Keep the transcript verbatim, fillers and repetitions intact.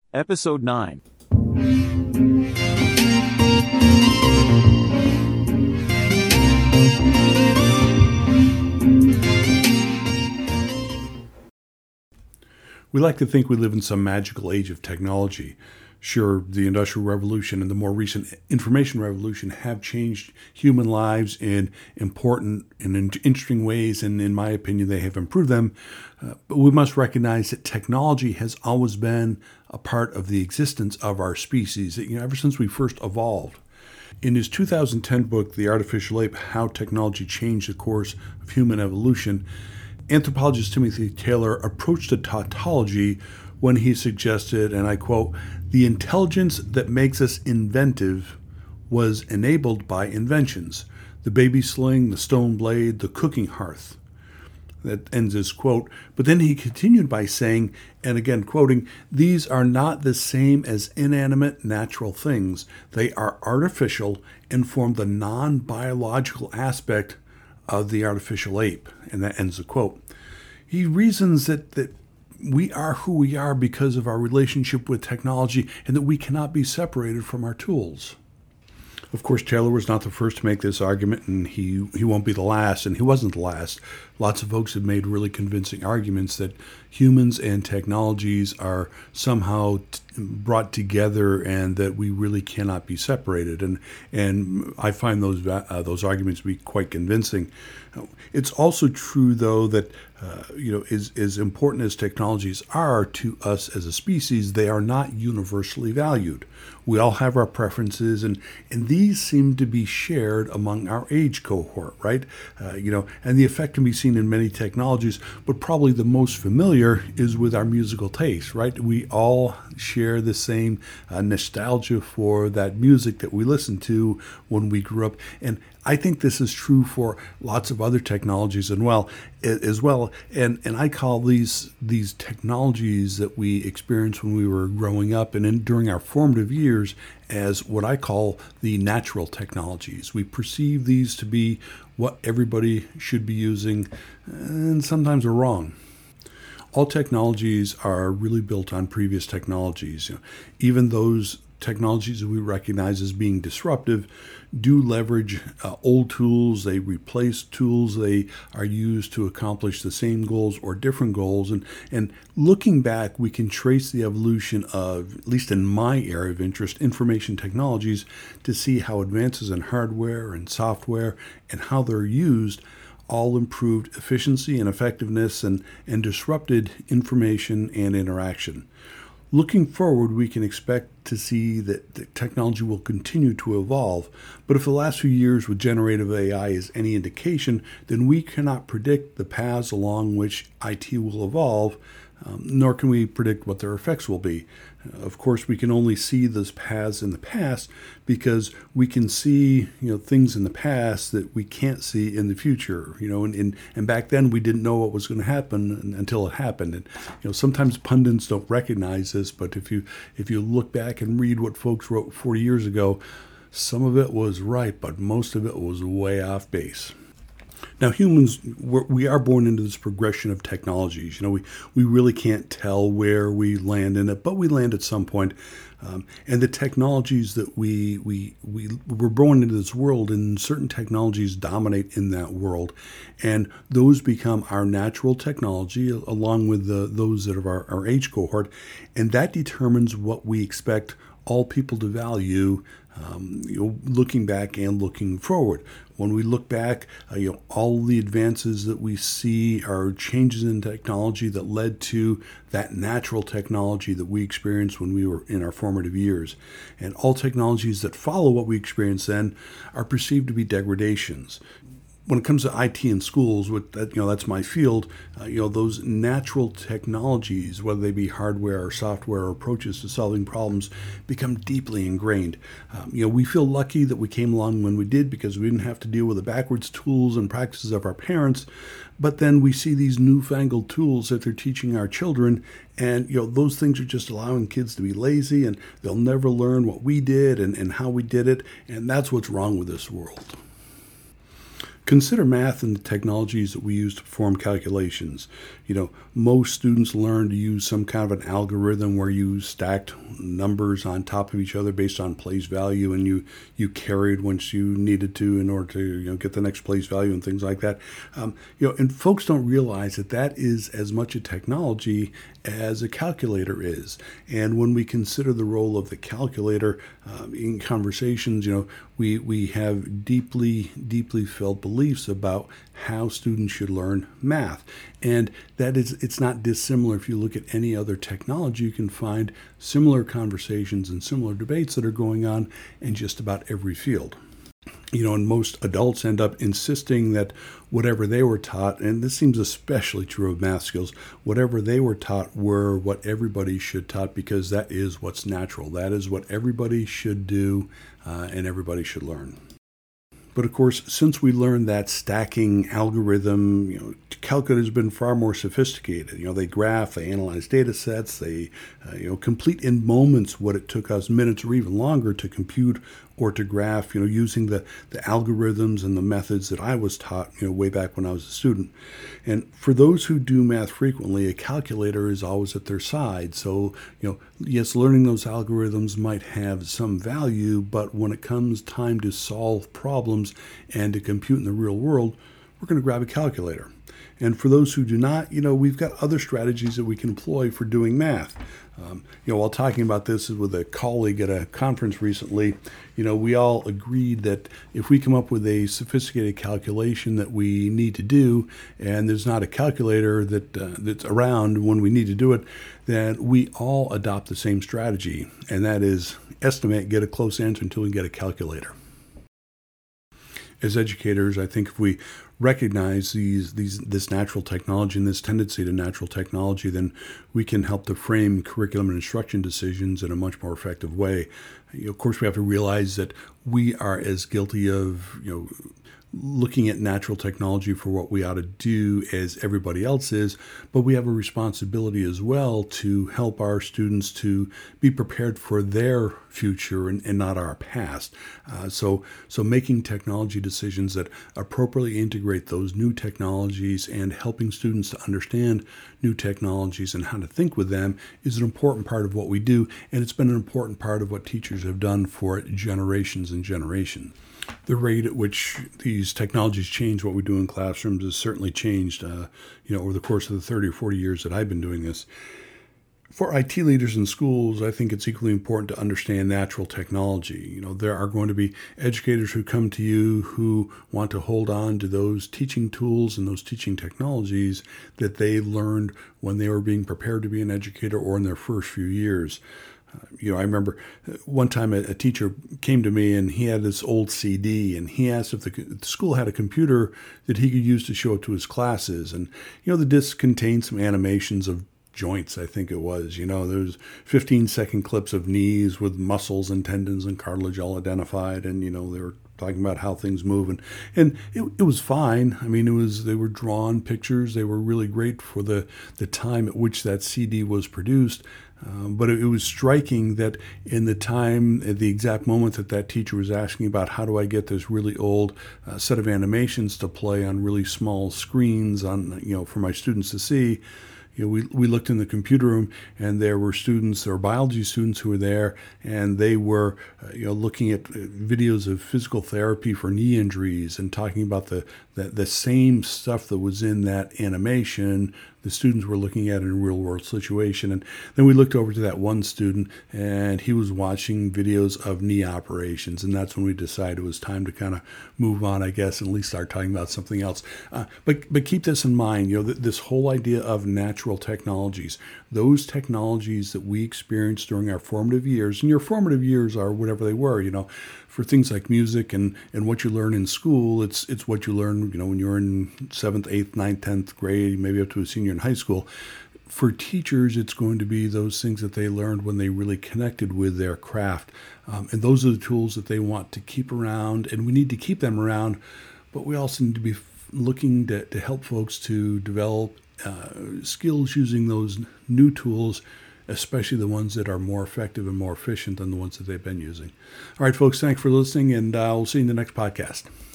Episode nine. We like to think we live in some magical age of technology. Sure, the Industrial Revolution and the more recent Information Revolution have changed human lives in important and in interesting ways, and in my opinion, they have improved them. Uh, but we must recognize that technology has always been a part of the existence of our species, you know, ever since we first evolved. In his two thousand ten book, The Artificial Ape: How Technology Changed the Course of Human Evolution, anthropologist Timothy Taylor approached a tautology when he suggested, and I quote, "The intelligence that makes us inventive was enabled by inventions, the baby sling, the stone blade, the cooking hearth." That ends his quote. But then he continued by saying, and again quoting, "These are not the same as inanimate natural things. They are artificial and form the non-biological aspect of the artificial ape." And that ends the quote. He reasons that, that we are who we are because of our relationship with technology and that we cannot be separated from our tools. Of course, Taylor was not the first to make this argument, and he, he won't be the last, and he wasn't the last. Lots of folks have made really convincing arguments that humans and technologies are somehow t- brought together and that we really cannot be separated. And and I find those uh, those arguments to be quite convincing. It's also true, though, that uh, you know, as, as important as technologies are to us as a species, they are not universally valued. We all have our preferences, and, and these seem to be shared among our age cohort, right? Uh, you know, and the effect can be seen in many technologies, but probably the most familiar is with our musical taste, right? We all share the same uh, nostalgia for that music that we listened to when we grew up, and I think this is true for lots of other technologies as well, as well. And and I call these these technologies that we experienced when we were growing up and in, during our formative years as what I call the natural technologies. We perceive these to be what everybody should be using, and sometimes we're wrong. All technologies are really built on previous technologies. You know, even those technologies that we recognize as being disruptive do leverage uh, old tools. They replace tools. They are used to accomplish the same goals or different goals. And, and looking back, we can trace the evolution of, at least in my area of interest, information technologies, to see how advances in hardware and software and how they're used all improved efficiency and effectiveness and, and disrupted information and interaction. Looking forward, we can expect to see that the technology will continue to evolve, but if the last few years with generative A I is any indication, then we cannot predict the paths along which I T will evolve, um, nor can we predict what their effects will be. Of course, we can only see those paths in the past because we can see, you know, things in the past that we can't see in the future. You know, and and, and back then we didn't know what was going to happen until it happened. And you know, sometimes pundits don't recognize this, but if you if you look back and read what folks wrote forty years ago, some of it was right, but most of it was way off base. Now, humans, we're, we are born into this progression of technologies. You know, we, we really can't tell where we land in it, but we land at some point. Um, and the technologies that we, we, we were born into this world, and certain technologies dominate in that world. And those become our natural technology, along with the, those that are our, our age cohort. And that determines what we expect all people to value, um, you know, looking back and looking forward. When we look back, uh, you know, all the advances that we see are changes in technology that led to that natural technology that we experienced when we were in our formative years. And all technologies that follow what we experience then are perceived to be degradations. When it comes to I T in schools, with that, you know, that's my field. Uh, you know, those natural technologies, whether they be hardware or software or approaches to solving problems, become deeply ingrained. Um, you know, we feel lucky that we came along when we did because we didn't have to deal with the backwards tools and practices of our parents. But then we see these newfangled tools that they're teaching our children, and you know, those things are just allowing kids to be lazy, and they'll never learn what we did and, and how we did it, and that's what's wrong with this world. Consider math and the technologies that we use to perform calculations. You know, most students learn to use some kind of an algorithm where you stacked numbers on top of each other based on place value, and you you carried once you needed to in order to you know get the next place value and things like that. Um, you know, and folks don't realize that that is as much a technology as a calculator is. And when we consider the role of the calculator um, in conversations, you know, we we have deeply deeply felt beliefs about how students should learn math. And that is, it's not dissimilar. If you look at any other technology, you can find similar conversations and similar debates that are going on in just about every field. You know, and most adults end up insisting that whatever they were taught, and this seems especially true of math skills, whatever they were taught were what everybody should taught, because that is what's natural. That is what everybody should do, uh, and everybody should learn. But of course, since we learned that stacking algorithm, you know, calculators have been far more sophisticated. You know, they graph, they analyze data sets, they, uh, you know, complete in moments what it took us minutes or even longer to compute or to graph, you know, using the, the algorithms and the methods that I was taught, you know, way back when I was a student. And for those who do math frequently, a calculator is always at their side. So, you know, yes, learning those algorithms might have some value, but when it comes time to solve problems and to compute in the real world, we're going to grab a calculator. And for those who do not, you know, we've got other strategies that we can employ for doing math. Um, you know, while talking about this with a colleague at a conference recently, you know, we all agreed that if we come up with a sophisticated calculation that we need to do, and there's not a calculator that uh, that's around when we need to do it, then we all adopt the same strategy, and that is estimate, get a close answer until we get a calculator. As educators, I think if we recognize these these this natural technology and this tendency to natural technology, then we can help to frame curriculum and instruction decisions in a much more effective way. You know, of course, we have to realize that we are as guilty of, you know, looking at natural technology for what we ought to do as everybody else is, but we have a responsibility as well to help our students to be prepared for their future and, and not our past. Uh, so, so making technology decisions that appropriately integrate those new technologies and helping students to understand new technologies and how to think with them is an important part of what we do, and it's been an important part of what teachers have done for generations and generations. The rate at which these technologies change what we do in classrooms has certainly changed, uh, you know, over the course of the thirty or forty years that I've been doing this. For I T leaders in schools, I think it's equally important to understand natural technology. You know, there are going to be educators who come to you who want to hold on to those teaching tools and those teaching technologies that they learned when they were being prepared to be an educator or in their first few years. Uh, you know, I remember one time a, a teacher came to me and he had this old C D, and he asked if the, the school had a computer that he could use to show it to his classes. And, you know, the disc contained some animations of joints, I think it was. You know, there's fifteen second clips of knees with muscles and tendons and cartilage all identified. And, you know, they were talking about how things move. And, and it, it was fine. I mean, it was, they were drawn pictures. They were really great for the, the time at which that C D was produced. Um, but it, it was striking that in the time, at the exact moment that that teacher was asking about how do I get this really old uh, set of animations to play on really small screens on, you know, for my students to see, you know, we, we looked in the computer room, and there were students, there were biology students who were there, and they were, uh, you know, looking at videos of physical therapy for knee injuries and talking about the, the, the same stuff that was in that animation the students were looking at in a real-world situation. And then we looked over to that one student, and he was watching videos of knee operations, and that's when we decided it was time to kind of move on, I guess, and at least start talking about something else. Uh, but but keep this in mind, you know, th- this whole idea of natural technologies, those technologies that we experienced during our formative years, and your formative years are whatever they were, you know, for things like music and, and what you learn in school, it's it's what you learn, you know, when you're in seventh, eighth, ninth, tenth grade, maybe up to a senior in high school. For teachers, it's going to be those things that they learned when they really connected with their craft. Um, and those are the tools that they want to keep around, and we need to keep them around, but we also need to be looking to, to help folks to develop uh, skills using those new tools, especially the ones that are more effective and more efficient than the ones that they've been using. All right, folks, thanks for listening, and uh, we'll see you in the next podcast.